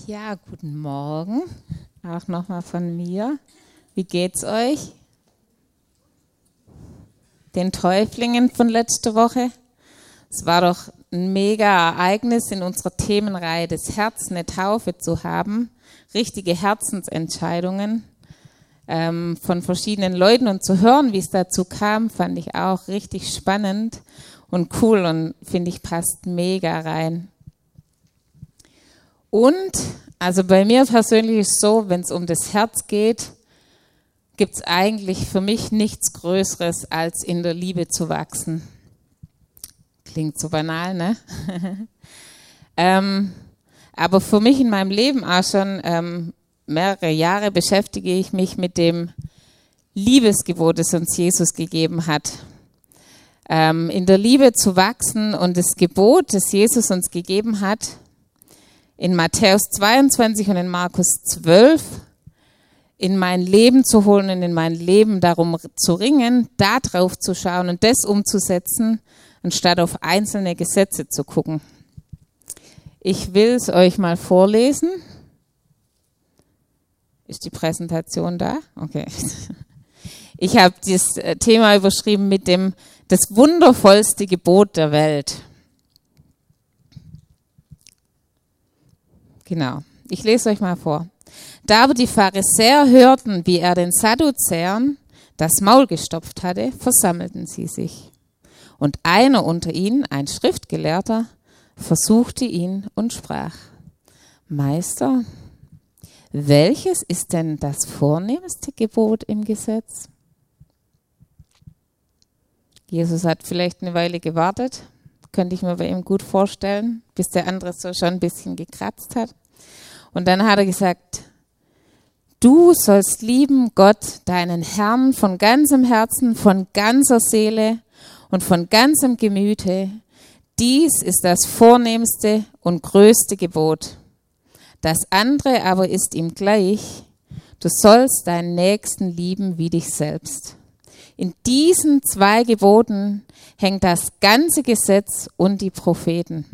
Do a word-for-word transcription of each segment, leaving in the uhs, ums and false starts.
Ja, guten Morgen, auch nochmal von mir. Wie geht's euch? Den Täuflingen von letzter Woche? Es war doch ein mega Ereignis in unserer Themenreihe, das Herz, eine Taufe zu haben. Richtige Herzensentscheidungen ähm, von verschiedenen Leuten und zu hören, wie es dazu kam, fand ich auch richtig spannend und cool und finde ich passt mega rein. Und, also bei mir persönlich ist es so, wenn es um das Herz geht, gibt es eigentlich für mich nichts Größeres, als in der Liebe zu wachsen. Klingt so banal, ne? ähm, aber für mich in meinem Leben auch schon ähm, mehrere Jahre beschäftige ich mich mit dem Liebesgebot, das uns Jesus gegeben hat. Ähm, in der Liebe zu wachsen und das Gebot, das Jesus uns gegeben hat, in Matthäus zweiundzwanzig und in Markus zwölf in mein Leben zu holen und in mein Leben darum zu ringen, da drauf zu schauen und das umzusetzen, anstatt auf einzelne Gesetze zu gucken. Ich will es euch mal vorlesen. Ist die Präsentation da? Okay. Ich habe das Thema überschrieben mit dem das wundervollste Gebot der Welt. Genau, ich lese euch mal vor. Da aber die Pharisäer hörten, wie er den Sadduzäern das Maul gestopft hatte, versammelten sie sich. Und einer unter ihnen, ein Schriftgelehrter, versuchte ihn und sprach: Meister, welches ist denn das vornehmste Gebot im Gesetz? Jesus hat vielleicht eine Weile gewartet, könnte ich mir bei ihm gut vorstellen, bis der andere so schon ein bisschen gekratzt hat. Und dann hat er gesagt: Du sollst lieben Gott, deinen Herrn, von ganzem Herzen, von ganzer Seele und von ganzem Gemüte. Dies ist das vornehmste und größte Gebot. Das andere aber ist ihm gleich: Du sollst deinen Nächsten lieben wie dich selbst. In diesen zwei Geboten hängt das ganze Gesetz und die Propheten.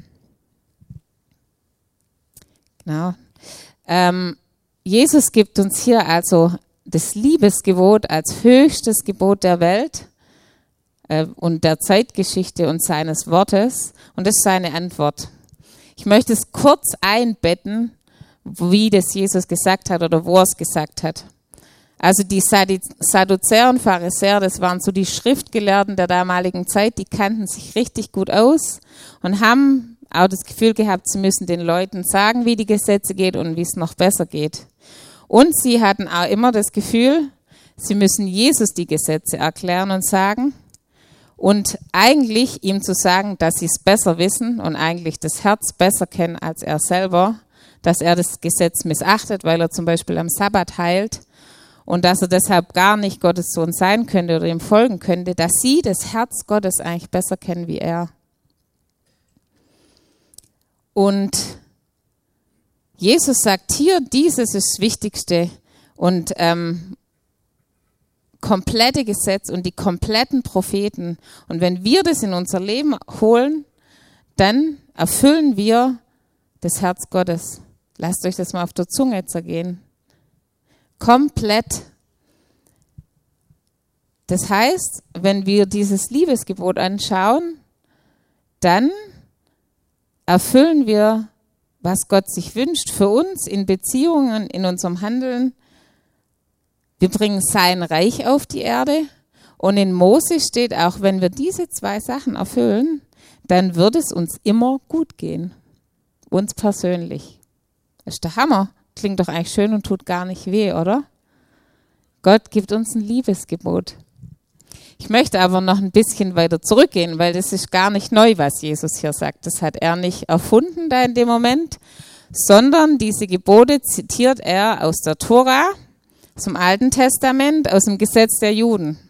Genau. Ähm, Jesus gibt uns hier also das Liebesgebot als höchstes Gebot der Welt äh, und der Zeitgeschichte und seines Wortes. Und das ist seine Antwort. Ich möchte es kurz einbetten, wie das Jesus gesagt hat oder wo er es gesagt hat. Also die Sadduzäer und Pharisäer, das waren so die Schriftgelehrten der damaligen Zeit, die kannten sich richtig gut aus und haben auch das Gefühl gehabt, sie müssen den Leuten sagen, wie die Gesetze geht und wie es noch besser geht. Und sie hatten auch immer das Gefühl, sie müssen Jesus die Gesetze erklären und sagen und eigentlich ihm zu sagen, dass sie es besser wissen und eigentlich das Herz besser kennen als er selber, dass er das Gesetz missachtet, weil er zum Beispiel am Sabbat heilt und dass er deshalb gar nicht Gottes Sohn sein könnte oder ihm folgen könnte, dass sie das Herz Gottes eigentlich besser kennen wie er. Und Jesus sagt hier, dieses ist das Wichtigste und ähm, komplette Gesetz und die kompletten Propheten. Und wenn wir das in unser Leben holen, dann erfüllen wir das Herz Gottes. Lasst euch das mal auf der Zunge zergehen. Komplett. Das heißt, wenn wir dieses Liebesgebot anschauen, dann erfüllen wir, was Gott sich wünscht für uns in Beziehungen, in unserem Handeln. Wir bringen sein Reich auf die Erde. Und in Mose steht auch, wenn wir diese zwei Sachen erfüllen, dann wird es uns immer gut gehen. Uns persönlich. Das ist der Hammer. Klingt doch eigentlich schön und tut gar nicht weh, oder? Gott gibt uns ein Liebesgebot. Ich möchte aber noch ein bisschen weiter zurückgehen, weil das ist gar nicht neu, was Jesus hier sagt. Das hat er nicht erfunden da in dem Moment, sondern diese Gebote zitiert er aus der Tora, aus dem Alten Testament, aus dem Gesetz der Juden.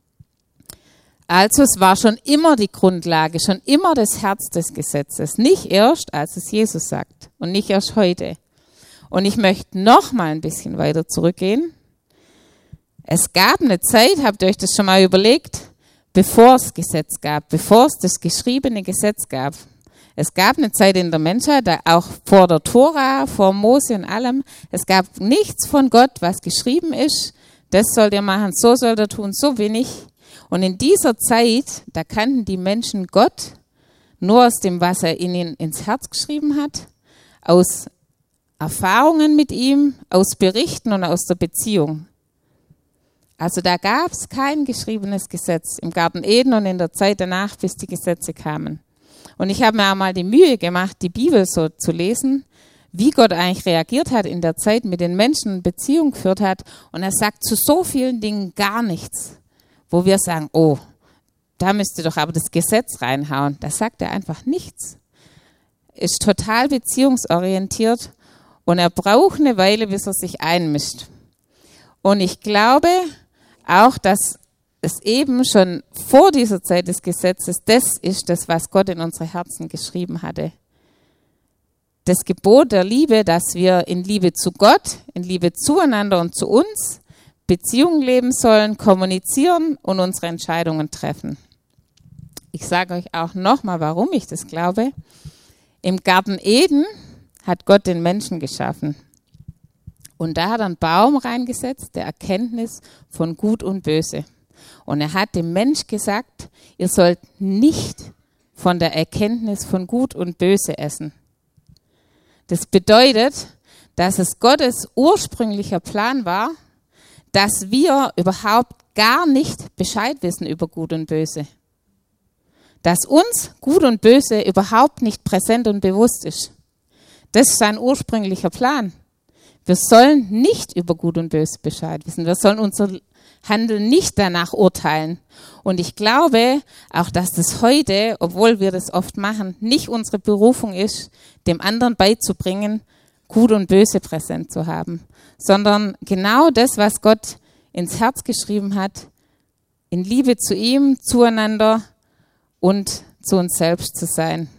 Also es war schon immer die Grundlage, schon immer das Herz des Gesetzes. Nicht erst, als es Jesus sagt und nicht erst heute. Und ich möchte noch mal ein bisschen weiter zurückgehen. Es gab eine Zeit, habt ihr euch das schon mal überlegt, bevor es Gesetz gab, bevor es das geschriebene Gesetz gab. Es gab eine Zeit in der Menschheit, auch vor der Tora, vor Mose und allem, es gab nichts von Gott, was geschrieben ist, das sollt ihr machen, so sollt ihr tun, so wenig. Und in dieser Zeit, da kannten die Menschen Gott nur aus dem, was er ihnen ins Herz geschrieben hat, aus Erfahrungen mit ihm, aus Berichten und aus der Beziehung. Also da gab es kein geschriebenes Gesetz im Garten Eden und in der Zeit danach, bis die Gesetze kamen. Und ich habe mir auch mal die Mühe gemacht, die Bibel so zu lesen, wie Gott eigentlich reagiert hat in der Zeit, mit den Menschen Beziehung geführt hat. Und er sagt zu so vielen Dingen gar nichts, wo wir sagen, oh, da müsste doch aber das Gesetz reinhauen. Da sagt er einfach nichts. Ist total beziehungsorientiert und er braucht eine Weile, bis er sich einmischt. Und ich glaube auch, dass es eben schon vor dieser Zeit des Gesetzes, das ist das, was Gott in unsere Herzen geschrieben hatte. Das Gebot der Liebe, dass wir in Liebe zu Gott, in Liebe zueinander und zu uns Beziehungen leben sollen, kommunizieren und unsere Entscheidungen treffen. Ich sage euch auch nochmal, warum ich das glaube. Im Garten Eden hat Gott den Menschen geschaffen. Und da hat er einen Baum reingesetzt, der Erkenntnis von Gut und Böse. Und er hat dem Mensch gesagt, ihr sollt nicht von der Erkenntnis von Gut und Böse essen. Das bedeutet, dass es Gottes ursprünglicher Plan war, dass wir überhaupt gar nicht Bescheid wissen über Gut und Böse. Dass uns Gut und Böse überhaupt nicht präsent und bewusst ist. Das ist sein ursprünglicher Plan. Wir sollen nicht über Gut und Böse Bescheid wissen. Wir sollen unser Handeln nicht danach urteilen. Und ich glaube auch, dass das heute, obwohl wir das oft machen, nicht unsere Berufung ist, dem anderen beizubringen, Gut und Böse präsent zu haben, sondern genau das, was Gott ins Herz geschrieben hat, in Liebe zu ihm, zueinander und zu uns selbst zu sein.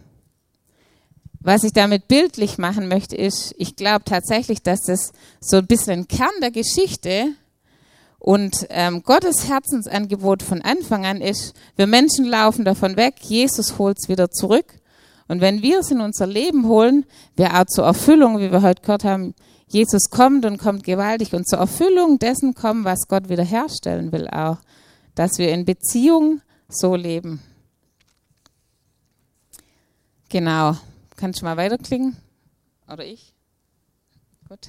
Was ich damit bildlich machen möchte, ist, ich glaube tatsächlich, dass das so ein bisschen ein Kern der Geschichte und ähm, Gottes Herzensangebot von Anfang an ist, wir Menschen laufen davon weg, Jesus holt es wieder zurück. Und wenn wir es in unser Leben holen, wir auch zur Erfüllung, wie wir heute gehört haben, Jesus kommt und kommt gewaltig und zur Erfüllung dessen kommen, was Gott wiederherstellen will auch, dass wir in Beziehung so leben. Genau. Kannst du mal weiterklicken? Oder ich? Gut.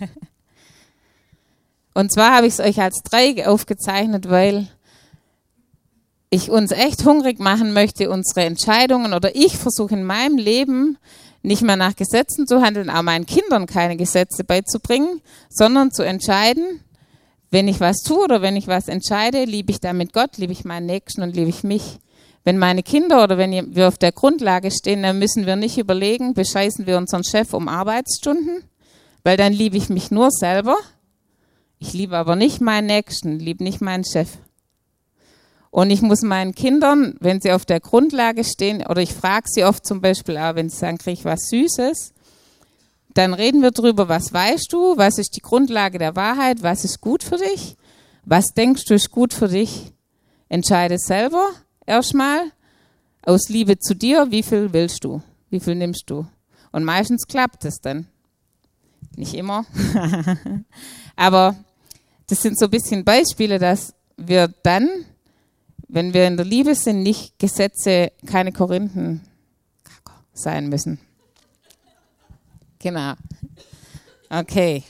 Und zwar habe ich es euch als Dreieck aufgezeichnet, weil ich uns echt hungrig machen möchte, unsere Entscheidungen, oder ich versuche in meinem Leben nicht mehr nach Gesetzen zu handeln, auch meinen Kindern keine Gesetze beizubringen, sondern zu entscheiden, wenn ich was tue oder wenn ich was entscheide, liebe ich damit Gott, liebe ich meinen Nächsten und liebe ich mich. Wenn meine Kinder oder wenn wir auf der Grundlage stehen, dann müssen wir nicht überlegen, bescheißen wir unseren Chef um Arbeitsstunden, weil dann liebe ich mich nur selber. Ich liebe aber nicht meinen Nächsten, liebe nicht meinen Chef. Und ich muss meinen Kindern, wenn sie auf der Grundlage stehen, oder ich frage sie oft zum Beispiel auch, wenn sie sagen, kriege ich was Süßes, dann reden wir drüber, was weißt du, was ist die Grundlage der Wahrheit, was ist gut für dich, was denkst du ist gut für dich, entscheide selber. Erstmal aus Liebe zu dir, wie viel willst du, wie viel nimmst du? Und meistens klappt es dann. Nicht immer. Aber das sind so ein bisschen Beispiele, dass wir dann, wenn wir in der Liebe sind, nicht Gesetze, keine Korinthen sein müssen. Genau. Okay.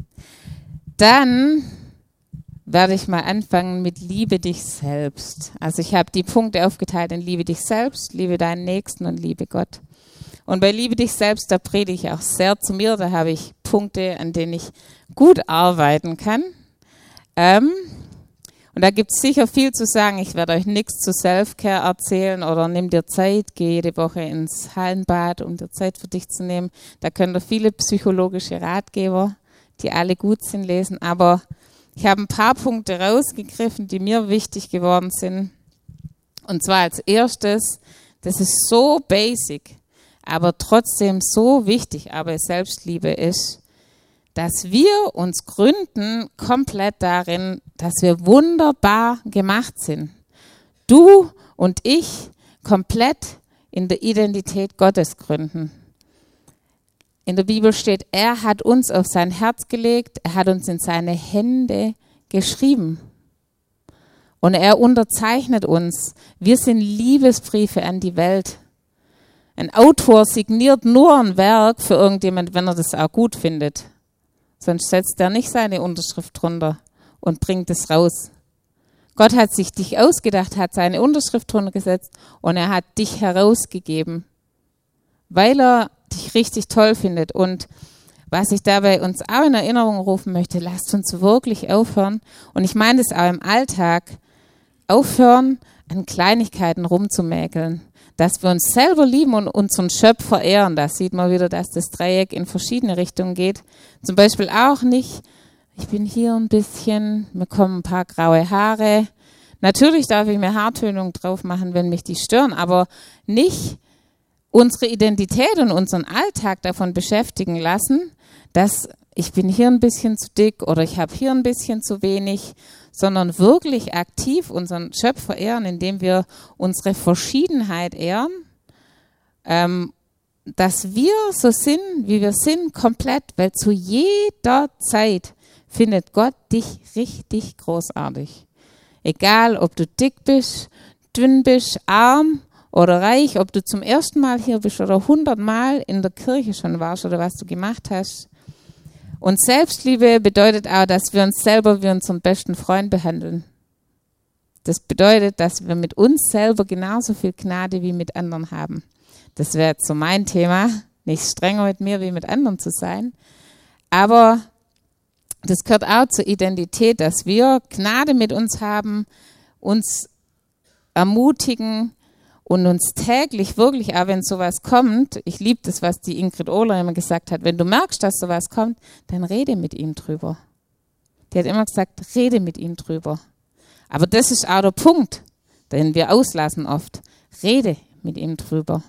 Dann werde ich mal anfangen mit Liebe dich selbst. Also ich habe die Punkte aufgeteilt in Liebe dich selbst, liebe deinen Nächsten und liebe Gott. Und bei Liebe dich selbst, da predige ich auch sehr zu mir, da habe ich Punkte, an denen ich gut arbeiten kann. Ähm, und da gibt es sicher viel zu sagen. Ich werde euch nichts zu Self-Care erzählen oder nimm dir Zeit, geh jede Woche ins Hallenbad, um dir Zeit für dich zu nehmen. Da könnt ihr viele psychologische Ratgeber, die alle gut sind, lesen, aber ich habe ein paar Punkte rausgegriffen, die mir wichtig geworden sind. Und zwar als erstes, das ist so basic, aber trotzdem so wichtig, aber Selbstliebe ist, dass wir uns gründen komplett darin, dass wir wunderbar gemacht sind. Du und ich komplett in der Identität Gottes gründen. In der Bibel steht, er hat uns auf sein Herz gelegt, er hat uns in seine Hände geschrieben. Und er unterzeichnet uns. Wir sind Liebesbriefe an die Welt. Ein Autor signiert nur ein Werk für irgendjemand, wenn er das auch gut findet. Sonst setzt er nicht seine Unterschrift drunter und bringt es raus. Gott hat sich dich ausgedacht, hat seine Unterschrift drunter gesetzt und er hat dich herausgegeben, weil er dich richtig toll findet. Und was ich dabei uns auch in Erinnerung rufen möchte, lasst uns wirklich aufhören, und ich meine das auch im Alltag, aufhören, an Kleinigkeiten rumzumäkeln, dass wir uns selber lieben und unseren Schöpfer ehren. Da sieht man wieder, dass das Dreieck in verschiedene Richtungen geht. Zum Beispiel auch nicht, ich bin hier ein bisschen, mir kommen ein paar graue Haare. Natürlich darf ich mir Haartönung drauf machen, wenn mich die stören, aber nicht unsere Identität und unseren Alltag davon beschäftigen lassen, dass ich bin hier ein bisschen zu dick oder ich habe hier ein bisschen zu wenig, sondern wirklich aktiv unseren Schöpfer ehren, indem wir unsere Verschiedenheit ehren, ähm, dass wir so sind, wie wir sind, komplett, weil zu jeder Zeit findet Gott dich richtig großartig. Egal, ob du dick bist, dünn bist, arm oder reich, ob du zum ersten Mal hier bist oder hundertmal in der Kirche schon warst oder was du gemacht hast. Und Selbstliebe bedeutet auch, dass wir uns selber wie unseren besten Freund behandeln. Das bedeutet, dass wir mit uns selber genauso viel Gnade wie mit anderen haben. Das wäre jetzt so mein Thema, nicht strenger mit mir wie mit anderen zu sein. Aber das gehört auch zur Identität, dass wir Gnade mit uns haben, uns ermutigen und uns täglich wirklich, auch wenn sowas kommt, ich liebe das, was die Ingrid Ohler immer gesagt hat, wenn du merkst, dass sowas kommt, dann rede mit ihm drüber. Die hat immer gesagt, rede mit ihm drüber. Aber das ist auch der Punkt, den wir auslassen oft. Rede mit ihm drüber.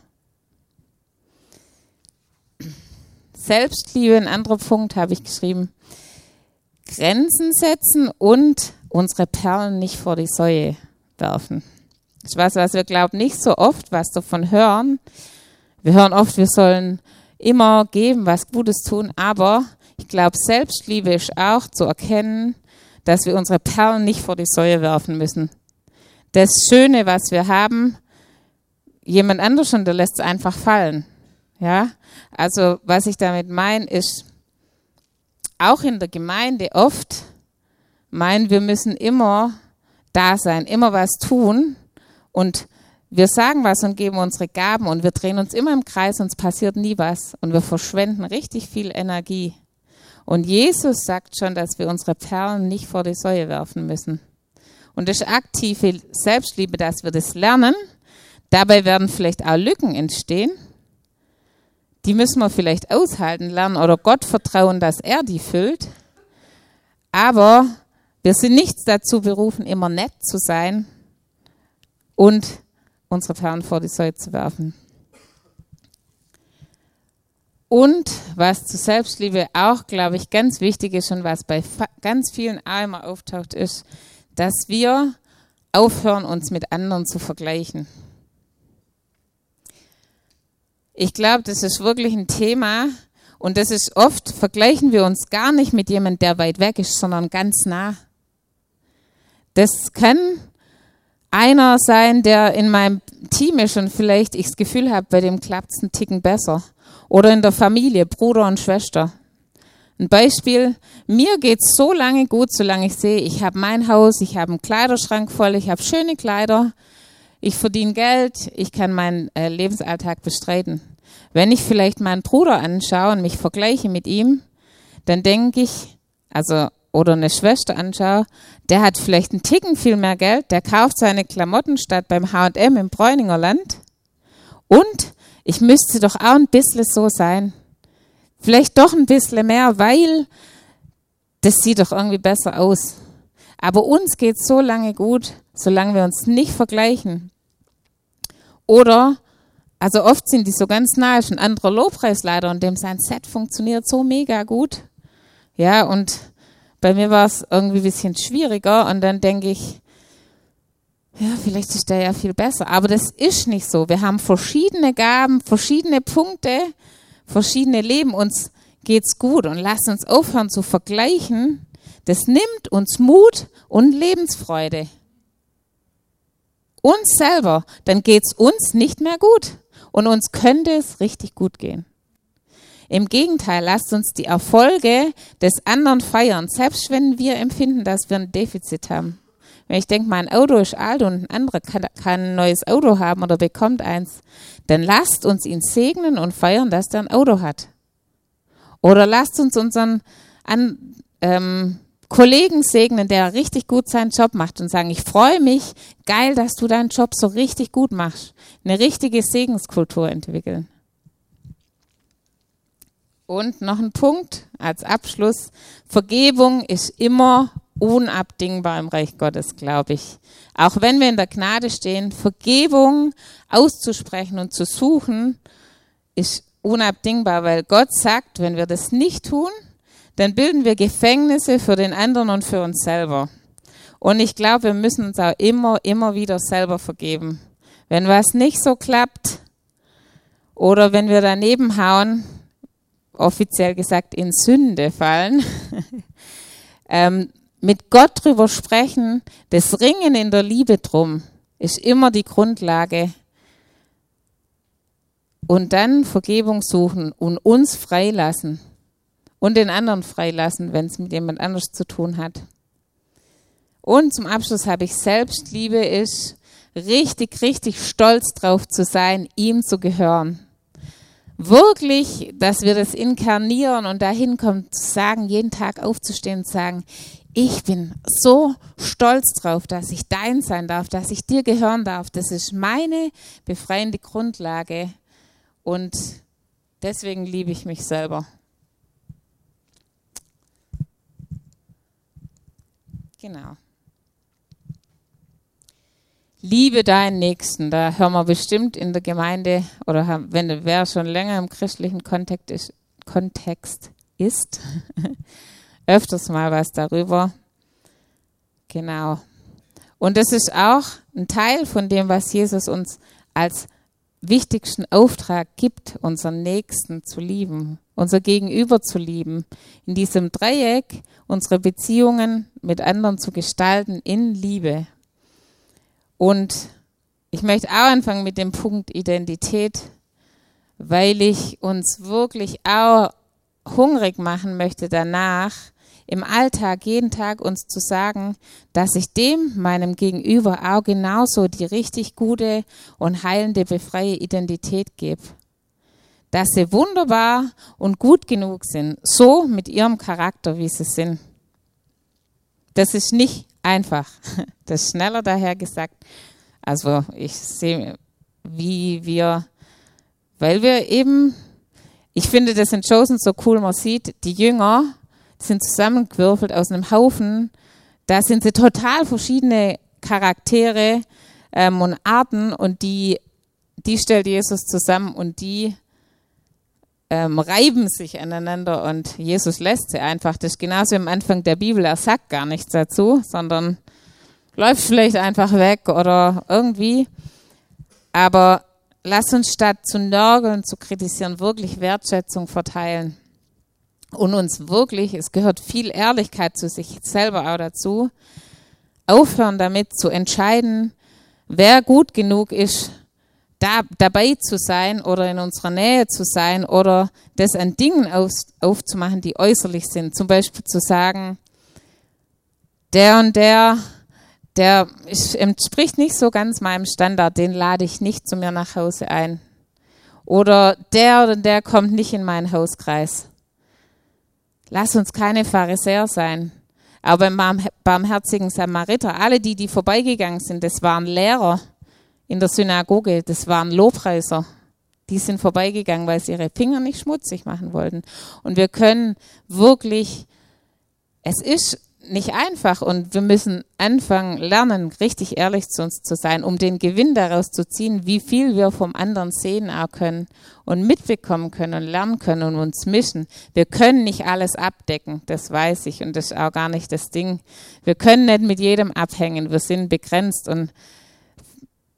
Selbstliebe, ein anderer Punkt, habe ich geschrieben. Grenzen setzen und unsere Perlen nicht vor die Säue werfen. Das ist was, was wir, glauben, nicht so oft was davon hören. Wir hören oft, wir sollen immer geben, was Gutes tun, aber ich glaube, Selbstliebe ist auch zu erkennen, dass wir unsere Perlen nicht vor die Säue werfen müssen. Das Schöne, was wir haben, jemand anders und der lässt es einfach fallen. Ja, also was ich damit meine, ist, auch in der Gemeinde oft meinen, wir müssen immer da sein, immer was tun. Und wir sagen was und geben unsere Gaben und wir drehen uns immer im Kreis und es passiert nie was. Und wir verschwenden richtig viel Energie. Und Jesus sagt schon, dass wir unsere Perlen nicht vor die Säue werfen müssen. Und das ist aktive Selbstliebe, dass wir das lernen. Dabei werden vielleicht auch Lücken entstehen. Die müssen wir vielleicht aushalten lernen oder Gott vertrauen, dass er die füllt. Aber wir sind nicht dazu berufen, immer nett zu sein und unsere Perlen vor die Säue zu werfen. Und was zur Selbstliebe auch, glaube ich, ganz wichtig ist und was bei ganz vielen auch immer auftaucht, ist, dass wir aufhören, uns mit anderen zu vergleichen. Ich glaube, das ist wirklich ein Thema und das ist oft, vergleichen wir uns gar nicht mit jemandem, der weit weg ist, sondern ganz nah. Das kann einer sein, der in meinem Team ist und vielleicht ich das Gefühl habe, bei dem klappt es einen Ticken besser. Oder in der Familie, Bruder und Schwester. Ein Beispiel, mir geht es so lange gut, solange ich sehe, ich habe mein Haus, ich habe einen Kleiderschrank voll, ich habe schöne Kleider, ich verdiene Geld, ich kann meinen äh, Lebensalltag bestreiten. Wenn ich vielleicht meinen Bruder anschaue und mich vergleiche mit ihm, dann denke ich, also oder eine Schwester anschaue, der hat vielleicht einen Ticken viel mehr Geld, der kauft seine Klamotten statt beim H und M im Bräuninger Land und ich müsste doch auch ein bisschen so sein. Vielleicht doch ein bisschen mehr, weil das sieht doch irgendwie besser aus. Aber uns geht es so lange gut, solange wir uns nicht vergleichen. Oder, also oft sind die so ganz nah, ist ein anderer Lobpreisleiter und dem sein Set funktioniert so mega gut. Ja, und bei mir war es irgendwie ein bisschen schwieriger und dann denke ich, ja, vielleicht ist der ja viel besser, aber das ist nicht so. Wir haben verschiedene Gaben, verschiedene Punkte, verschiedene Leben. Uns geht's gut und lasst uns aufhören zu vergleichen. Das nimmt uns Mut und Lebensfreude. Uns selber, dann geht's uns nicht mehr gut und uns könnte es richtig gut gehen. Im Gegenteil, lasst uns die Erfolge des anderen feiern, selbst wenn wir empfinden, dass wir ein Defizit haben. Wenn ich denke, mein Auto ist alt und ein anderer kann, kann ein neues Auto haben oder bekommt eins, dann lasst uns ihn segnen und feiern, dass der ein Auto hat. Oder lasst uns unseren an, ähm, Kollegen segnen, der richtig gut seinen Job macht und sagen, ich freue mich, geil, dass du deinen Job so richtig gut machst. Eine richtige Segenskultur entwickeln. Und noch ein Punkt als Abschluss. Vergebung ist immer unabdingbar im Reich Gottes, glaube ich. Auch wenn wir in der Gnade stehen, Vergebung auszusprechen und zu suchen, ist unabdingbar, weil Gott sagt, wenn wir das nicht tun, dann bilden wir Gefängnisse für den anderen und für uns selber. Und ich glaube, wir müssen uns auch immer, immer wieder selber vergeben. Wenn was nicht so klappt oder wenn wir daneben hauen, offiziell gesagt in Sünde fallen, ähm, mit Gott drüber sprechen, das Ringen in der Liebe drum, ist immer die Grundlage. Und dann Vergebung suchen und uns freilassen. Und den anderen freilassen, wenn es mit jemand anders zu tun hat. Und zum Abschluss habe ich Selbstliebe ist, richtig, richtig stolz drauf zu sein, ihm zu gehören. Wirklich, dass wir das inkarnieren und dahin kommen, zu sagen, jeden Tag aufzustehen und zu sagen, ich bin so stolz drauf, dass ich dein sein darf, dass ich dir gehören darf. Das ist meine befreiende Grundlage und deswegen liebe ich mich selber. Genau. Liebe deinen Nächsten, da hören wir bestimmt in der Gemeinde oder wenn wer schon länger im christlichen Kontext ist, Kontext ist öfters mal was darüber. Genau. Und das ist auch ein Teil von dem, was Jesus uns als wichtigsten Auftrag gibt, unseren Nächsten zu lieben, unser Gegenüber zu lieben, in diesem Dreieck unsere Beziehungen mit anderen zu gestalten in Liebe. Und ich möchte auch anfangen mit dem Punkt Identität, weil ich uns wirklich auch hungrig machen möchte danach, im Alltag, jeden Tag uns zu sagen, dass ich dem, meinem Gegenüber, auch genauso die richtig gute und heilende, befreie Identität gebe. Dass sie wunderbar und gut genug sind, so mit ihrem Charakter, wie sie sind. Das ist nicht einfach. Das ist schneller daher gesagt. Also ich sehe, wie wir, weil wir eben, ich finde das in Chosen so cool, man sieht, die Jünger sind zusammengewürfelt aus einem Haufen, da sind sie total verschiedene Charaktere ähm, und Arten und die, die stellt Jesus zusammen und die ähm, reiben sich aneinander und Jesus lässt sie einfach. Das ist genauso am Anfang der Bibel, er sagt gar nichts dazu, sondern läuft vielleicht einfach weg oder irgendwie. Aber lass uns statt zu nörgeln, zu kritisieren, wirklich Wertschätzung verteilen. Und uns wirklich, es gehört viel Ehrlichkeit zu sich selber auch dazu, aufhören damit zu entscheiden, wer gut genug ist, da, dabei zu sein oder in unserer Nähe zu sein oder das an Dingen aus, aufzumachen, die äußerlich sind. Zum Beispiel zu sagen, der und der, der ist, entspricht nicht so ganz meinem Standard, den lade ich nicht zu mir nach Hause ein. Oder der oder der kommt nicht in meinen Hauskreis. Lass uns keine Pharisäer sein. Aber beim barmherzigen Samariter, alle die, die vorbeigegangen sind, das waren Lehrer in der Synagoge, das waren Lobpreiser. Die sind vorbeigegangen, weil sie ihre Finger nicht schmutzig machen wollten. Und wir können wirklich, es ist nicht einfach und wir müssen anfangen, lernen, richtig ehrlich zu uns zu sein, um den Gewinn daraus zu ziehen, wie viel wir vom anderen sehen auch können und mitbekommen können und lernen können und uns mischen. Wir können nicht alles abdecken, das weiß ich und das ist auch gar nicht das Ding. Wir können nicht mit jedem abhängen, wir sind begrenzt und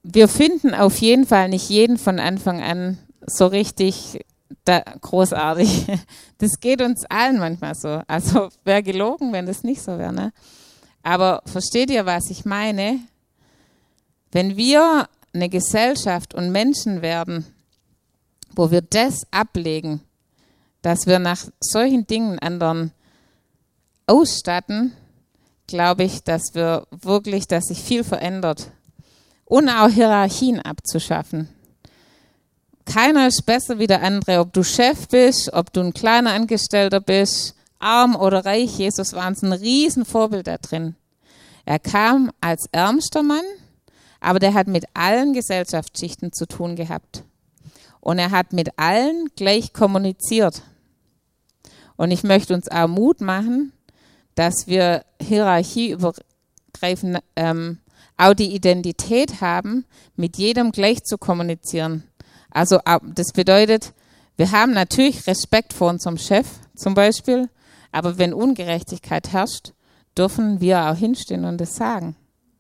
wir finden auf jeden Fall nicht jeden von Anfang an so richtig da, großartig. Das geht uns allen manchmal so. Also wäre gelogen, wenn das nicht so wäre. Ne? Aber versteht ihr, was ich meine? Wenn wir eine Gesellschaft und Menschen werden, wo wir das ablegen, dass wir nach solchen Dingen anderen ausstatten, glaube ich, dass wir wirklich, dass sich viel verändert. Und auch Hierarchien abzuschaffen. Keiner ist besser wie der andere, ob du Chef bist, ob du ein kleiner Angestellter bist, arm oder reich. Jesus war uns ein Riesenvorbild da drin. Er kam als ärmster Mann, aber der hat mit allen Gesellschaftsschichten zu tun gehabt. Und er hat mit allen gleich kommuniziert. Und ich möchte uns auch Mut machen, dass wir hierarchieübergreifend ähm, auch die Identität haben, mit jedem gleich zu kommunizieren. Also das bedeutet, wir haben natürlich Respekt vor unserem Chef zum Beispiel, aber wenn Ungerechtigkeit herrscht, dürfen wir auch hinstehen und das sagen.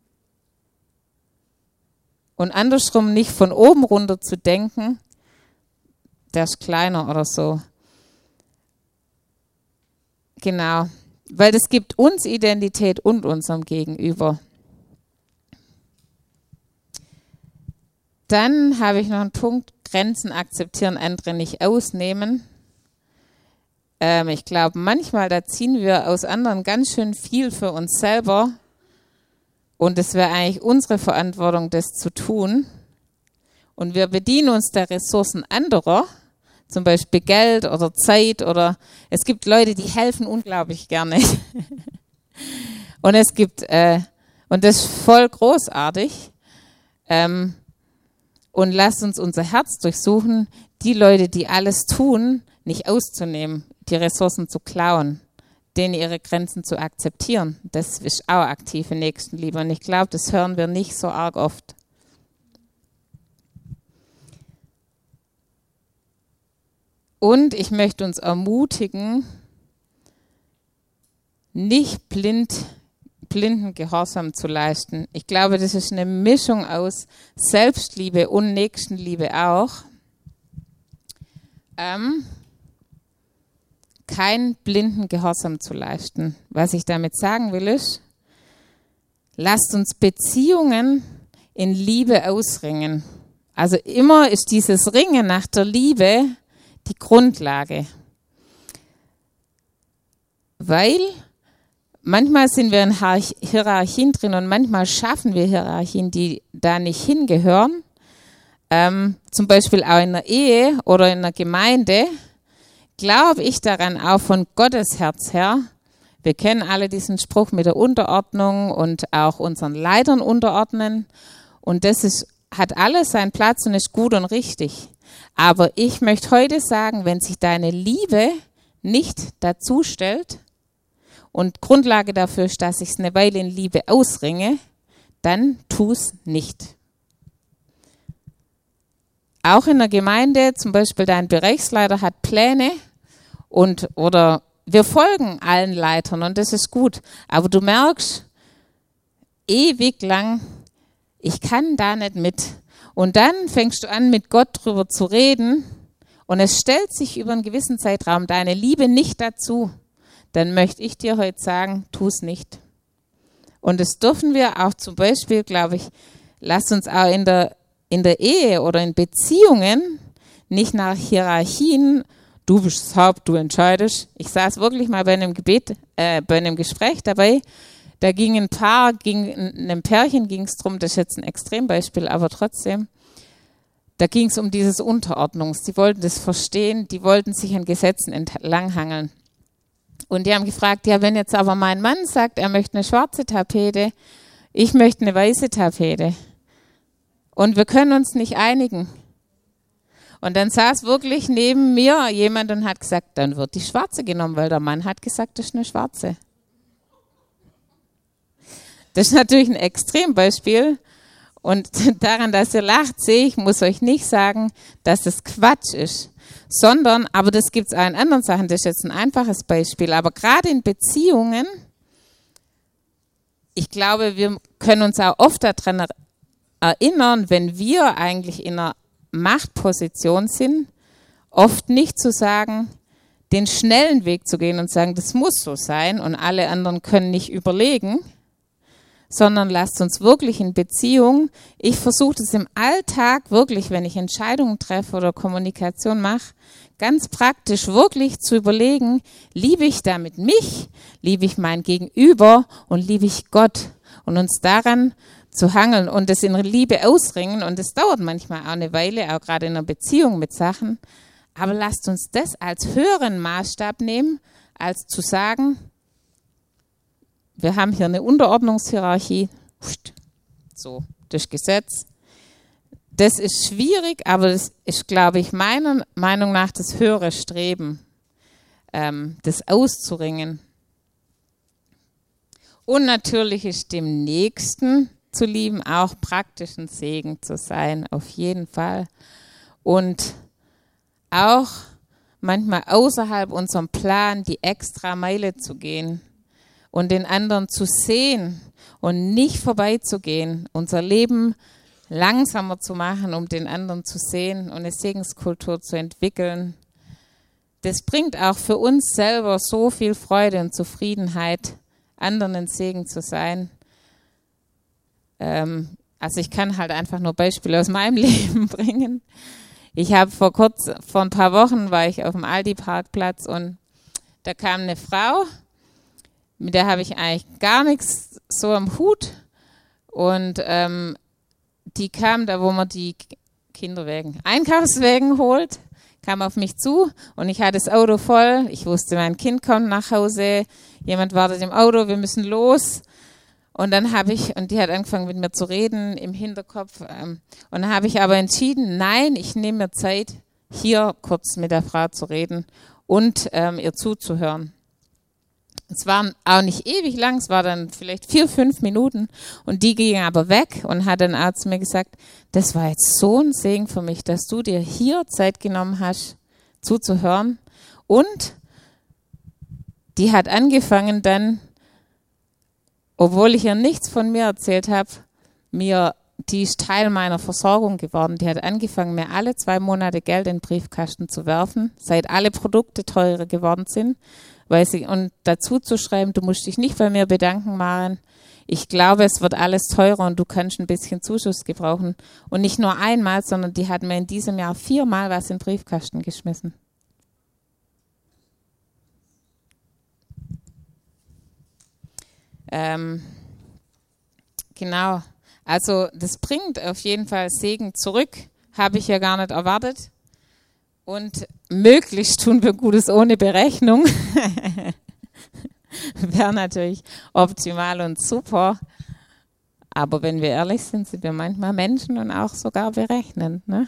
Und andersrum nicht von oben runter zu denken, der ist kleiner oder so. Genau, weil das gibt uns Identität und unserem Gegenüber. Dann habe ich noch einen Punkt, Grenzen akzeptieren, andere nicht ausnehmen. Ähm, ich glaube, manchmal, da ziehen wir aus anderen ganz schön viel für uns selber. Und es wäre eigentlich unsere Verantwortung, das zu tun. Und wir bedienen uns der Ressourcen anderer, zum Beispiel Geld oder Zeit. Oder es gibt Leute, die helfen unglaublich gerne. Und es gibt, äh, und das ist voll großartig. Ähm, Und lasst uns unser Herz durchsuchen, die Leute, die alles tun, nicht auszunehmen, die Ressourcen zu klauen, denen ihre Grenzen zu akzeptieren. Das ist auch aktive Nächstenliebe. Und ich glaube, das hören wir nicht so arg oft. Und ich möchte uns ermutigen, nicht blind blinden Gehorsam zu leisten. Ich glaube, das ist eine Mischung aus Selbstliebe und Nächstenliebe auch. Ähm, keinen blinden Gehorsam zu leisten. Was ich damit sagen will ist, lasst uns Beziehungen in Liebe ausringen. Also immer ist dieses Ringen nach der Liebe die Grundlage. Weil manchmal sind wir in Hierarchien drin und manchmal schaffen wir Hierarchien, die da nicht hingehören. Ähm, zum Beispiel auch in der Ehe oder in der Gemeinde. Glaube ich daran auch von Gottes Herz her. Wir kennen alle diesen Spruch mit der Unterordnung und auch unseren Leitern unterordnen. Und das ist, hat alles seinen Platz und ist gut und richtig. Aber ich möchte heute sagen, wenn sich deine Liebe nicht dazu stellt, und Grundlage dafür ist, dass ich es eine Weile in Liebe ausringe, dann tu es nicht. Auch in der Gemeinde, zum Beispiel dein Bereichsleiter hat Pläne und oder wir folgen allen Leitern und das ist gut. Aber du merkst ewig lang, ich kann da nicht mit. Und dann fängst du an, mit Gott drüber zu reden und es stellt sich über einen gewissen Zeitraum deine Liebe nicht dazu. Dann möchte ich dir heute sagen, tu es nicht. Und das dürfen wir auch zum Beispiel, glaube ich, lasst uns auch in der, in der Ehe oder in Beziehungen nicht nach Hierarchien, du bist das Haupt, du entscheidest. Ich saß wirklich mal bei einem Gebet, äh, bei einem Gespräch dabei, da ging ein Paar, ging, einem Pärchen ging es darum, das ist jetzt ein Extrembeispiel, aber trotzdem, da ging es um dieses Unterordnungs. Die wollten das verstehen, die wollten sich an Gesetzen entlanghangeln. Und die haben gefragt, ja, wenn jetzt aber mein Mann sagt, er möchte eine schwarze Tapete, ich möchte eine weiße Tapete. Und wir können uns nicht einigen. Und dann saß wirklich neben mir jemand und hat gesagt, dann wird die schwarze genommen, weil der Mann hat gesagt, das ist eine schwarze. Das ist natürlich ein Extrembeispiel. Und daran, dass ihr lacht, sehe ich, muss euch nicht sagen, dass das Quatsch ist. Sondern, aber das gibt es auch in anderen Sachen, das ist jetzt ein einfaches Beispiel, aber gerade in Beziehungen, ich glaube, wir können uns auch oft daran erinnern, wenn wir eigentlich in einer Machtposition sind, oft nicht zu sagen, den schnellen Weg zu gehen und sagen, das muss so sein und alle anderen können nicht überlegen, sondern lasst uns wirklich in Beziehung, ich versuche das im Alltag wirklich, wenn ich Entscheidungen treffe oder Kommunikation mache, ganz praktisch wirklich zu überlegen, liebe ich damit mich, liebe ich mein Gegenüber und liebe ich Gott und uns daran zu hangeln und das in Liebe ausringen und das dauert manchmal auch eine Weile, auch gerade in einer Beziehung mit Sachen, aber lasst uns das als höheren Maßstab nehmen, als zu sagen, wir haben hier eine Unterordnungshierarchie, so, das Gesetz. Das ist schwierig, aber das ist, glaube ich, meiner Meinung nach das höhere Streben, ähm, das auszuringen. Und natürlich ist dem Nächsten zu lieben auch praktischen Segen zu sein, auf jeden Fall. Und auch manchmal außerhalb unserem Plan die extra Meile zu gehen und den anderen zu sehen und nicht vorbeizugehen, unser Leben langsamer zu machen, um den anderen zu sehen und eine Segenskultur zu entwickeln. Das bringt auch für uns selber so viel Freude und Zufriedenheit, anderen ein Segen zu sein. Ähm, also ich kann halt einfach nur Beispiele aus meinem Leben bringen. Ich habe vor kurz, vor ein paar Wochen war ich auf dem Aldi-Parkplatz und da kam eine Frau, mit der habe ich eigentlich gar nichts so am Hut und ähm, die kam da, wo man die Kinderwägen, Einkaufswägen holt, kam auf mich zu und ich hatte das Auto voll. Ich wusste, mein Kind kommt nach Hause, jemand wartet im Auto, wir müssen los. Und dann habe ich, und die hat angefangen mit mir zu reden im Hinterkopf. Ähm, und dann habe ich aber entschieden, nein, ich nehme mir Zeit, hier kurz mit der Frau zu reden und ähm, ihr zuzuhören. Es war auch nicht ewig lang, es war dann vielleicht vier, fünf Minuten und die ging aber weg und hat dann auch zu mir gesagt, das war jetzt so ein Segen für mich, dass du dir hier Zeit genommen hast, zuzuhören. Und die hat angefangen dann, obwohl ich ihr nichts von mir erzählt habe, mir, die ist Teil meiner Versorgung geworden. Die hat angefangen, mir alle zwei Monate Geld in den Briefkasten zu werfen, seit alle Produkte teurer geworden sind. Weil sie, und dazu zu schreiben, du musst dich nicht bei mir bedanken, Maren. Ich glaube, es wird alles teurer und du kannst ein bisschen Zuschuss gebrauchen. Und nicht nur einmal, sondern die hat mir in diesem Jahr viermal was in den Briefkasten geschmissen. Ähm, genau. Also das bringt auf jeden Fall Segen zurück. Habe ich ja gar nicht erwartet. Und möglichst tun wir Gutes ohne Berechnung. Wäre natürlich optimal und super. Aber wenn wir ehrlich sind, sind wir manchmal Menschen und auch sogar berechnend. Ne?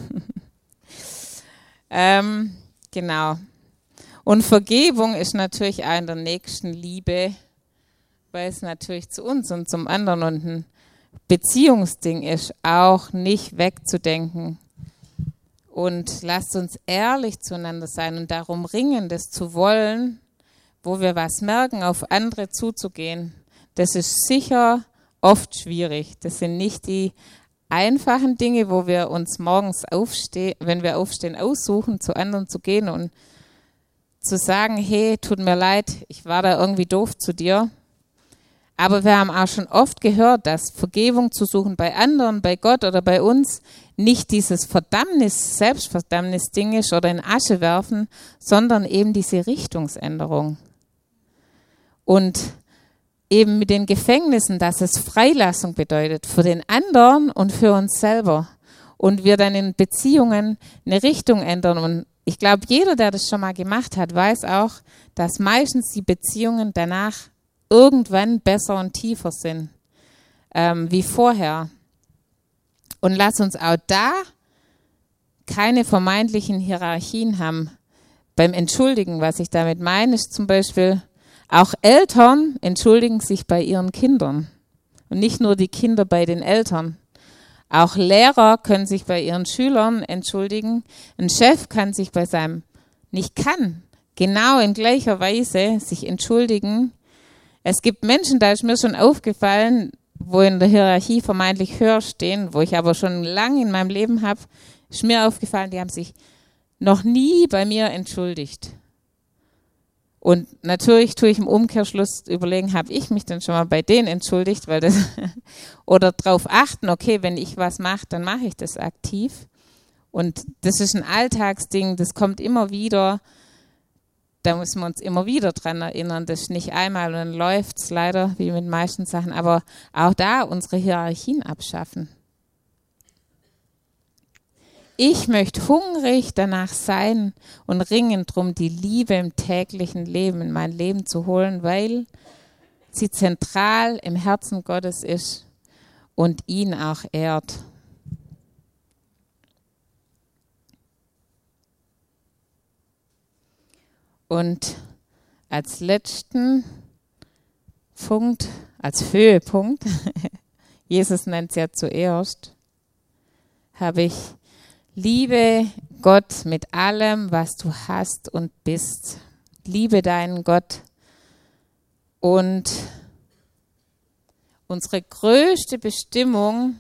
ähm, genau. Und Vergebung ist natürlich auch in der nächsten Liebe, weil es natürlich zu uns und zum anderen und ein Beziehungsding ist, auch nicht wegzudenken. Und lasst uns ehrlich zueinander sein und darum ringen, das zu wollen, wo wir was merken, auf andere zuzugehen. Das ist sicher oft schwierig. Das sind nicht die einfachen Dinge, wo wir uns morgens aufstehen, wenn wir aufstehen, aussuchen, zu anderen zu gehen und zu sagen, hey, tut mir leid, ich war da irgendwie doof zu dir. Aber wir haben auch schon oft gehört, dass Vergebung zu suchen bei anderen, bei Gott oder bei uns nicht dieses Verdammnis, Selbstverdammnis-Ding ist oder in Asche werfen, sondern eben diese Richtungsänderung. Und eben mit den Gefängnissen, dass es Freilassung bedeutet für den anderen und für uns selber. Und wir dann in Beziehungen eine Richtung ändern. Und ich glaube, jeder, der das schon mal gemacht hat, weiß auch, dass meistens die Beziehungen danach irgendwann besser und tiefer sind ähm, wie vorher. Und lass uns auch da keine vermeintlichen Hierarchien haben. Beim Entschuldigen, was ich damit meine, ist zum Beispiel, auch Eltern entschuldigen sich bei ihren Kindern. Und nicht nur die Kinder bei den Eltern. Auch Lehrer können sich bei ihren Schülern entschuldigen. Ein Chef kann sich bei seinem, nicht kann, genau in gleicher Weise sich entschuldigen. Es gibt Menschen, da ist mir schon aufgefallen, wo in der Hierarchie vermeintlich höher stehen, wo ich aber schon lange in meinem Leben habe, ist mir aufgefallen, die haben sich noch nie bei mir entschuldigt. Und natürlich tue ich im Umkehrschluss überlegen, habe ich mich denn schon mal bei denen entschuldigt, weil das oder darauf achten, okay, wenn ich was mache, dann mache ich das aktiv. Und das ist ein Alltagsding, das kommt immer wieder. Da müssen wir uns immer wieder dran erinnern. Das ist nicht einmal und dann läuft es leider, wie mit den meisten Sachen. Aber auch da unsere Hierarchien abschaffen. Ich möchte hungrig danach sein und ringen drum, die Liebe im täglichen Leben in mein Leben zu holen, weil sie zentral im Herzen Gottes ist und ihn auch ehrt. Und als letzten Punkt, als Höhepunkt, Jesus nennt es ja zuerst, habe ich: Liebe Gott mit allem, was du hast und bist. Liebe deinen Gott. Und unsere größte Bestimmung,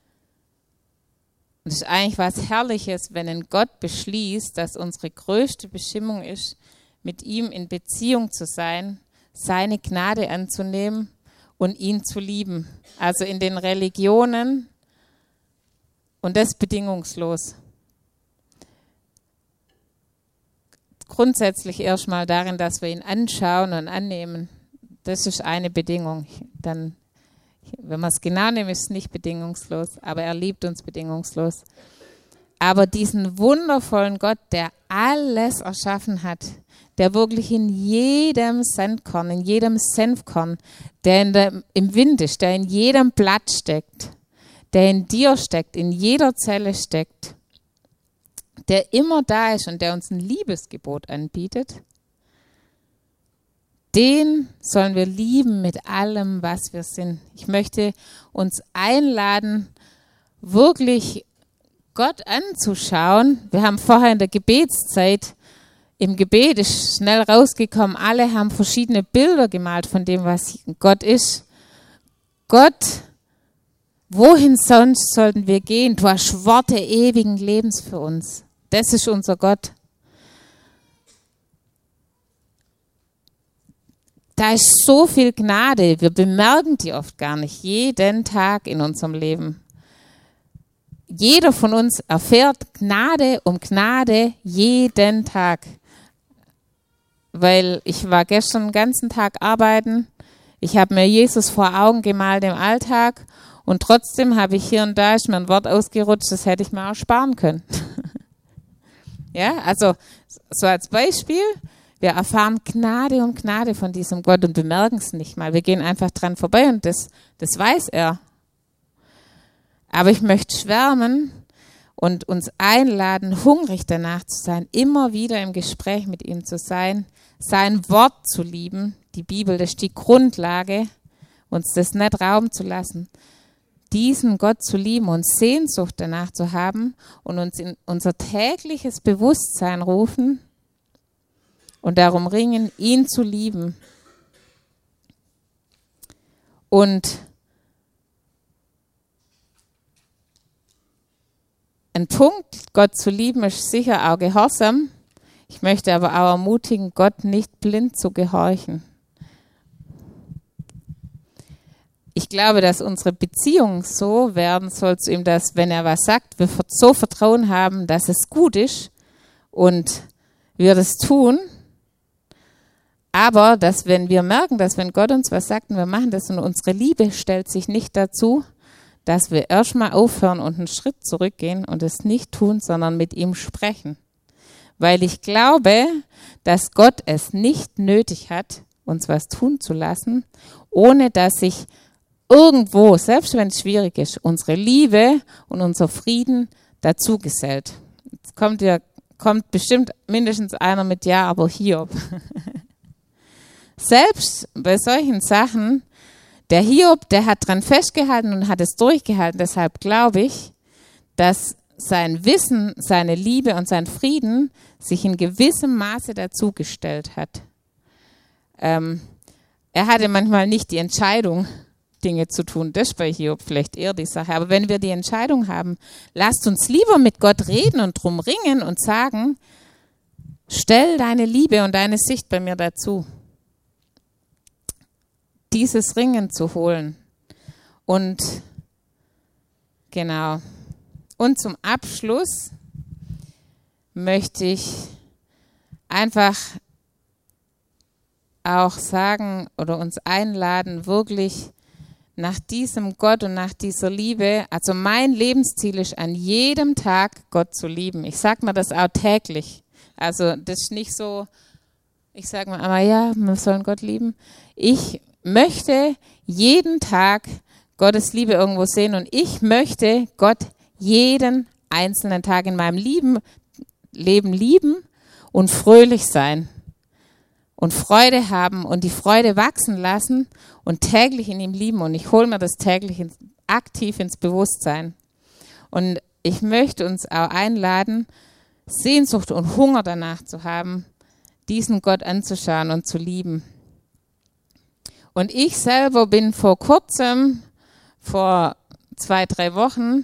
das ist eigentlich was Herrliches, wenn ein Gott beschließt, dass unsere größte Bestimmung ist, mit ihm in Beziehung zu sein, seine Gnade anzunehmen und ihn zu lieben. Also in den Religionen und das bedingungslos. Grundsätzlich erstmal darin, dass wir ihn anschauen und annehmen. Das ist eine Bedingung. Dann, wenn wir es genau nehmen, ist es nicht bedingungslos, aber er liebt uns bedingungslos. Aber diesen wundervollen Gott, der alles erschaffen hat, der wirklich in jedem Sandkorn, in jedem Senfkorn, der, in der im Wind ist, der in jedem Blatt steckt, der in dir steckt, in jeder Zelle steckt, der immer da ist und der uns ein Liebesgebot anbietet, den sollen wir lieben mit allem, was wir sind. Ich möchte uns einladen, wirklich Gott anzuschauen. Wir haben vorher in der Gebetszeit, im Gebet ist schnell rausgekommen, alle haben verschiedene Bilder gemalt von dem, was Gott ist. Gott, wohin sonst sollten wir gehen? Du hast Worte ewigen Lebens für uns. Das ist unser Gott. Da ist so viel Gnade, wir bemerken die oft gar nicht, jeden Tag in unserem Leben. Jeder von uns erfährt Gnade um Gnade jeden Tag. Weil ich war gestern den ganzen Tag arbeiten, ich habe mir Jesus vor Augen gemalt im Alltag und trotzdem habe ich hier und da, ist mir ein Wort ausgerutscht, das hätte ich mir auch sparen können. Ja, also so als Beispiel, wir erfahren Gnade um Gnade von diesem Gott und bemerken es nicht mal. Wir gehen einfach dran vorbei und das, das weiß er. Aber ich möchte schwärmen und uns einladen, hungrig danach zu sein, immer wieder im Gespräch mit ihm zu sein, sein Wort zu lieben. Die Bibel, das ist die Grundlage, uns das nicht rauben zu lassen, diesen Gott zu lieben und Sehnsucht danach zu haben und uns in unser tägliches Bewusstsein rufen und darum ringen, ihn zu lieben. Und ein Punkt, Gott zu lieben, ist sicher auch Gehorsam. Ich möchte aber auch ermutigen, Gott nicht blind zu gehorchen. Ich glaube, dass unsere Beziehung so werden soll zu ihm, dass, wenn er was sagt, wir so Vertrauen haben, dass es gut ist und wir das tun. Aber, dass wenn wir merken, dass wenn Gott uns was sagt und wir machen das und unsere Liebe stellt sich nicht dazu, dass wir erstmal aufhören und einen Schritt zurückgehen und es nicht tun, sondern mit ihm sprechen. Weil ich glaube, dass Gott es nicht nötig hat, uns was tun zu lassen, ohne dass sich irgendwo, selbst wenn es schwierig ist, unsere Liebe und unser Frieden dazu gesellt. Jetzt kommt ja, kommt bestimmt mindestens einer mit Ja, aber Hiob. Selbst bei solchen Sachen, der Hiob, der hat dran festgehalten und hat es durchgehalten. Deshalb glaube ich, dass sein Wissen, seine Liebe und sein Frieden sich in gewissem Maße dazugestellt hat. Ähm, er hatte manchmal nicht die Entscheidung, Dinge zu tun. Das ist bei Hiob vielleicht eher die Sache. Aber wenn wir die Entscheidung haben, lasst uns lieber mit Gott reden und drum ringen und sagen, stell deine Liebe und deine Sicht bei mir dazu. Dieses Ringen zu holen. Und genau. Und zum Abschluss möchte ich einfach auch sagen oder uns einladen, wirklich nach diesem Gott und nach dieser Liebe, also mein Lebensziel ist, an jedem Tag Gott zu lieben. Ich sage mir das auch täglich. Also das ist nicht so, ich sage mir einmal, ja, wir sollen Gott lieben. Ich möchte jeden Tag Gottes Liebe irgendwo sehen und ich möchte Gott jeden einzelnen Tag in meinem Leben, Leben lieben und fröhlich sein und Freude haben und die Freude wachsen lassen und täglich in ihm lieben. Und ich hole mir das täglich ins, aktiv ins Bewusstsein. Und ich möchte uns auch einladen, Sehnsucht und Hunger danach zu haben, diesen Gott anzuschauen und zu lieben. Und ich selber bin vor kurzem, vor zwei, drei Wochen,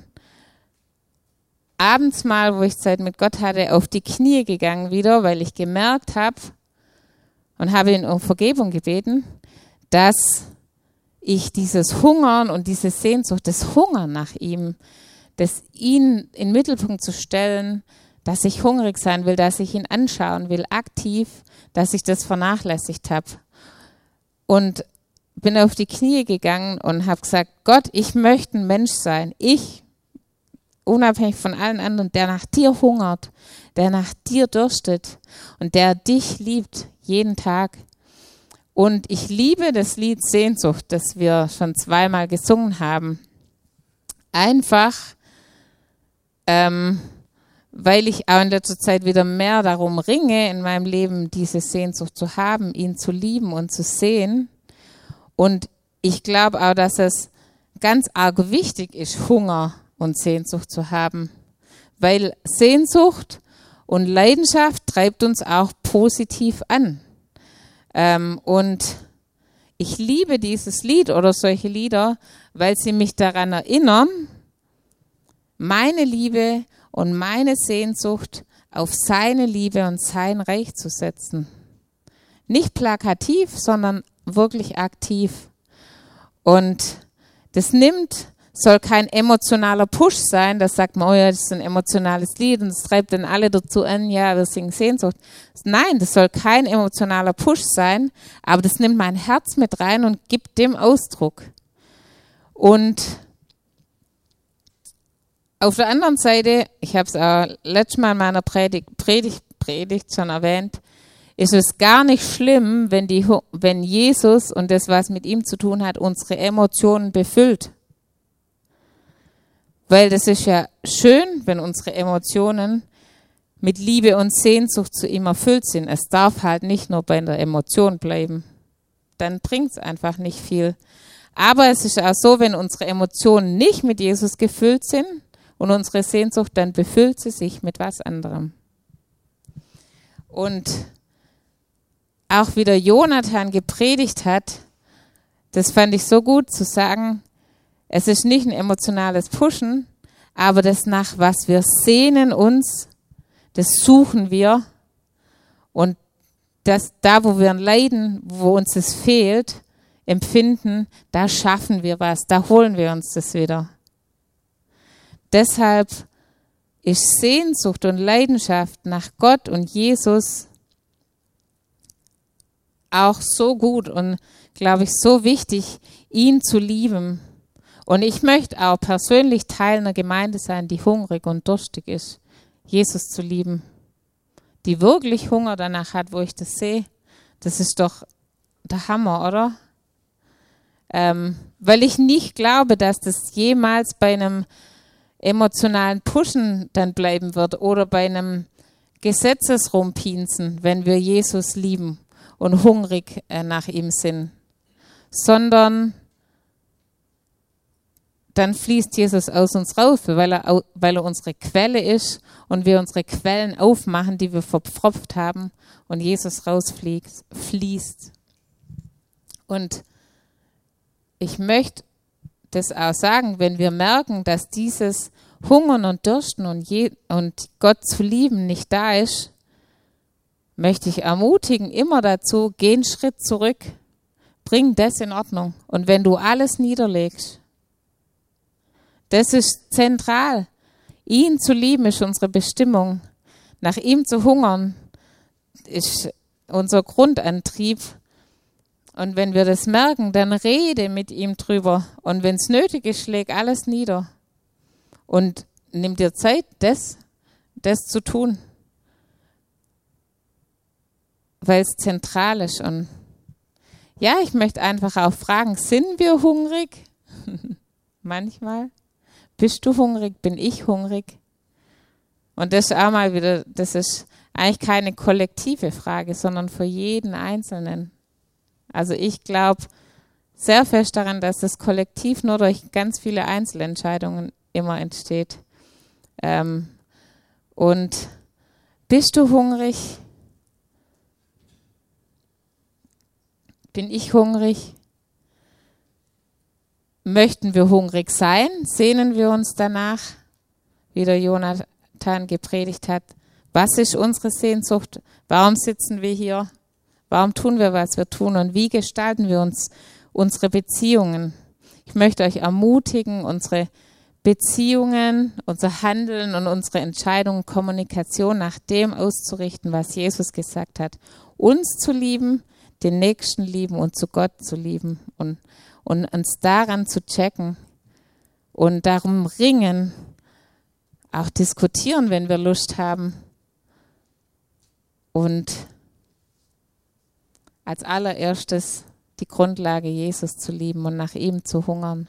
abends mal, wo ich Zeit mit Gott hatte, auf die Knie gegangen wieder, weil ich gemerkt habe und habe ihn um Vergebung gebeten, dass ich dieses Hungern und diese Sehnsucht, das Hungern nach ihm, das ihn in den Mittelpunkt zu stellen, dass ich hungrig sein will, dass ich ihn anschauen will, aktiv, dass ich das vernachlässigt habe. Und bin auf die Knie gegangen und habe gesagt, Gott, ich möchte ein Mensch sein. Ich, unabhängig von allen anderen, der nach dir hungert, der nach dir dürstet und der dich liebt, jeden Tag. Und ich liebe das Lied Sehnsucht, das wir schon zweimal gesungen haben. Einfach, ähm, weil ich auch in letzter Zeit wieder mehr darum ringe, in meinem Leben diese Sehnsucht zu haben, ihn zu lieben und zu sehen. Und ich glaube auch, dass es ganz arg wichtig ist, Hunger und Sehnsucht zu haben. Weil Sehnsucht und Leidenschaft treibt uns auch positiv an. Ähm, und ich liebe dieses Lied oder solche Lieder, weil sie mich daran erinnern, meine Liebe und meine Sehnsucht auf seine Liebe und sein Reich zu setzen. Nicht plakativ, sondern wirklich aktiv. Und das nimmt, soll kein emotionaler Push sein, das sagt man, oh ja, das ist ein emotionales Lied und es treibt dann alle dazu an, ja, wir singen Sehnsucht. Nein, das soll kein emotionaler Push sein, aber das nimmt mein Herz mit rein und gibt dem Ausdruck. Und auf der anderen Seite, ich habe es auch letztes Mal in meiner Predigt, Predigt, Predigt schon erwähnt, ist es gar nicht schlimm, wenn, die, wenn Jesus und das, was mit ihm zu tun hat, unsere Emotionen befüllt. Weil das ist ja schön, wenn unsere Emotionen mit Liebe und Sehnsucht zu ihm erfüllt sind. Es darf halt nicht nur bei der Emotion bleiben. Dann bringt es einfach nicht viel. Aber es ist auch so, wenn unsere Emotionen nicht mit Jesus gefüllt sind und unsere Sehnsucht, dann befüllt sie sich mit was anderem. Und auch wie der Jonathan gepredigt hat, das fand ich so gut zu sagen, es ist nicht ein emotionales Pushen, aber das nach was wir sehnen uns, das suchen wir und das da, wo wir leiden, wo uns es fehlt, empfinden, da schaffen wir was, da holen wir uns das wieder. Deshalb ist Sehnsucht und Leidenschaft nach Gott und Jesus auch so gut und, glaube ich, so wichtig, ihn zu lieben. Und ich möchte auch persönlich Teil einer Gemeinde sein, die hungrig und durstig ist, Jesus zu lieben. Die wirklich Hunger danach hat, wo ich das sehe. Das ist doch der Hammer, oder? Ähm, weil ich nicht glaube, dass das jemals bei einem emotionalen Pushen dann bleiben wird oder bei einem Gesetzesrumpinsen, wenn wir Jesus lieben und hungrig äh, nach ihm sind, sondern dann fließt Jesus aus uns raus, weil er, weil er unsere Quelle ist und wir unsere Quellen aufmachen, die wir verpfropft haben und Jesus rausfließt. Und ich möchte das auch sagen, wenn wir merken, dass dieses Hungern und Dürsten und, je, und Gott zu lieben nicht da ist, möchte ich ermutigen, immer dazu, geh einen Schritt zurück, bring das in Ordnung. Und wenn du alles niederlegst, das ist zentral. Ihn zu lieben ist unsere Bestimmung. Nach ihm zu hungern ist unser Grundantrieb. Und wenn wir das merken, dann rede mit ihm drüber. Und wenn es nötig ist, leg alles nieder. Und nimm dir Zeit, das, das zu tun. Weil es zentral ist. Und ja, ich möchte einfach auch fragen, sind wir hungrig? Manchmal. Bist du hungrig? Bin ich hungrig? Und das ist auch mal wieder, das ist eigentlich keine kollektive Frage, sondern für jeden Einzelnen. Also ich glaube sehr fest daran, dass das Kollektiv nur durch ganz viele Einzelentscheidungen immer entsteht. Ähm, und bist du hungrig? Bin ich hungrig? Möchten wir hungrig sein? Sehnen wir uns danach? Wie der Jonathan gepredigt hat. Was ist unsere Sehnsucht? Warum sitzen wir hier? Warum tun wir, was wir tun? Und wie gestalten wir uns unsere Beziehungen? Ich möchte euch ermutigen, unsere Beziehungen, unser Handeln und unsere Entscheidungen, Kommunikation nach dem auszurichten, was Jesus gesagt hat. Uns zu lieben, den Nächsten lieben und zu Gott zu lieben und, und uns daran zu checken und darum ringen, auch diskutieren, wenn wir Lust haben. Und als allererstes die Grundlage, Jesus zu lieben und nach ihm zu hungern.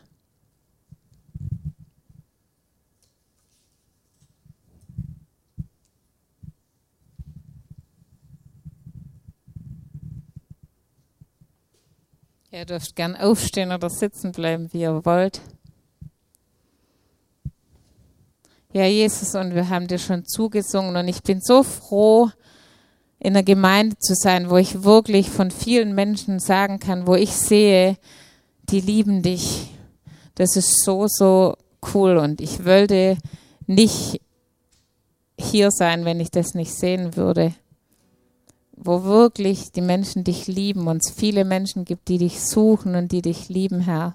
Ihr dürft gern aufstehen oder sitzen bleiben, wie ihr wollt. Ja, Jesus, und wir haben dir schon zugesungen und ich bin so froh, in einer Gemeinde zu sein, wo ich wirklich von vielen Menschen sagen kann, wo ich sehe, die lieben dich. Das ist so, so cool und ich wollte nicht hier sein, wenn ich das nicht sehen würde. Wo wirklich die Menschen dich lieben und es viele Menschen gibt, die dich suchen und die dich lieben, Herr.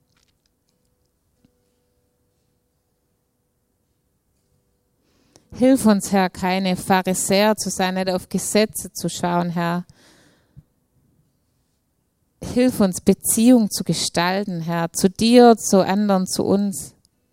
Hilf uns, Herr, keine Pharisäer zu sein, nicht auf Gesetze zu schauen, Herr. Hilf uns, Beziehung zu gestalten, Herr, zu dir, zu anderen, zu uns.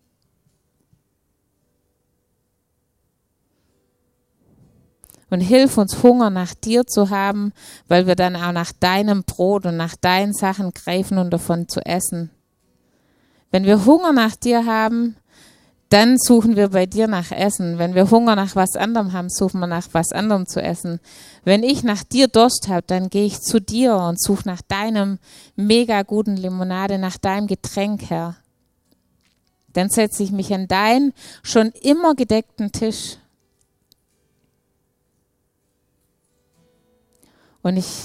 Und hilf uns, Hunger nach dir zu haben, weil wir dann auch nach deinem Brot und nach deinen Sachen greifen und davon zu essen. Wenn wir Hunger nach dir haben, dann suchen wir bei dir nach Essen. Wenn wir Hunger nach was anderem haben, suchen wir nach was anderem zu essen. Wenn ich nach dir Durst habe, dann gehe ich zu dir und suche nach deinem mega guten Limonade, nach deinem Getränk, Herr. Dann setze ich mich an deinen schon immer gedeckten Tisch. Und ich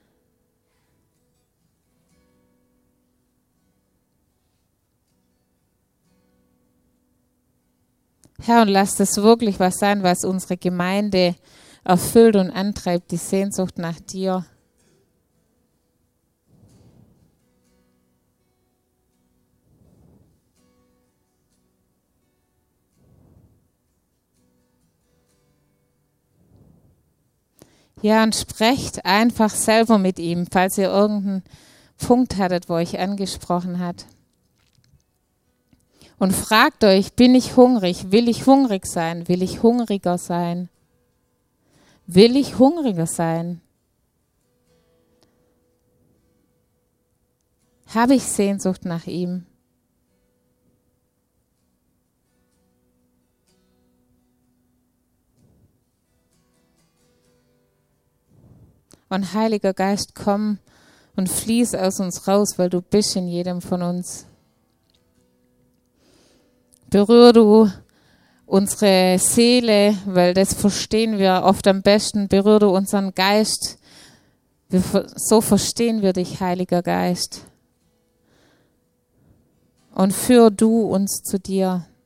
Herr, und lass das wirklich was sein, was unsere Gemeinde erfüllt und antreibt, die Sehnsucht nach dir. Ja, und sprecht einfach selber mit ihm, falls ihr irgendeinen Punkt hattet, wo euch angesprochen hat. Und fragt euch, bin ich hungrig? Will ich hungrig sein? Will ich hungriger sein? Will ich hungriger sein? Habe ich Sehnsucht nach ihm? Und Heiliger Geist, komm und fließ aus uns raus, weil du bist in jedem von uns. Berühr du unsere Seele, weil das verstehen wir oft am besten. Berühr du unseren Geist. Wir, so verstehen wir dich, Heiliger Geist. und führ du uns zu dir.